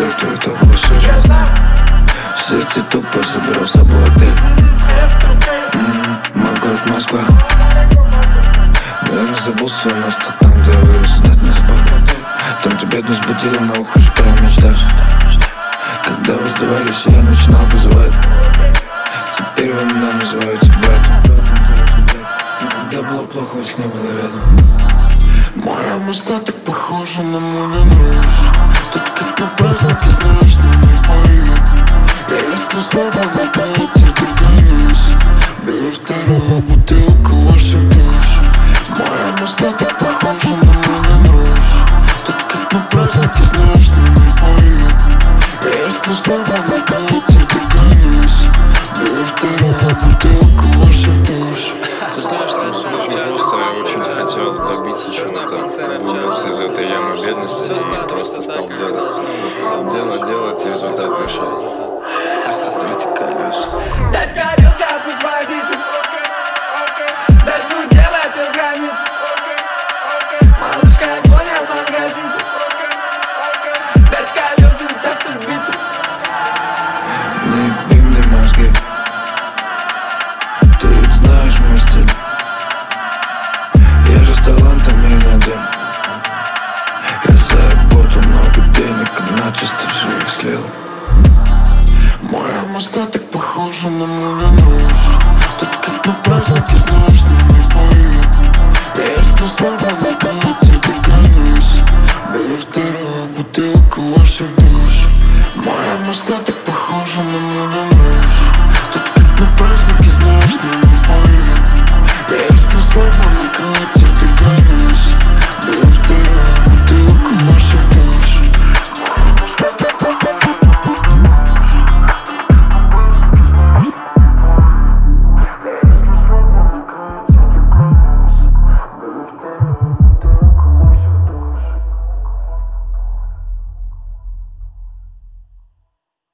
все, кто этого слышал. Сыти тупо собирал с собой отель. Мой город Москва. Но я не забыл свое место там, где я вырос, нет, не забыл. Там тебя бедность будила, на ухо шептала мечтать. Когда вы сдавались, я начинал газовать. Теперь вы меня называете братом. Но когда было плохо, вас не было рядом. Моя Москва так похожа на Мулен Руж. Так как на празднике, знаешь, но не пою. Я если слабо могу, я догонюсь. Беру вторую бутылку ваших душ. Моя Москва так похожа на Мулен Руж. Так как на празднике, знаешь, но не пою. Я если слабо могу, я догонюсь. Беру вторую бутылку ваших душ. Ты знаешь, там все очень просто. Я очень хотел добиться чего-то, выбраться из этой ямы бедности и просто стал делать. Делать, и результат пришел. Дайте колес. Дать колеса, пусть водитель. Дай свое дело, тебя хранит. Малышка, огонь, я погаситель. Дать колеса, так ты любитель. Не еби мне мозги. Ты ведь знаешь мой стиль. Я же с талантом, я не один. Я заработал много денег, иначе стажи их слил. Моя Москва так похожа на Мулен Руж. Так как на празднике, знаешь, но не пою. Я если слабо могу, я догонюсь. Беру вторую бутылку ваших душ. Моя Москва так похожа на Мулен Руж. Так как на празднике, знаешь, но не пою.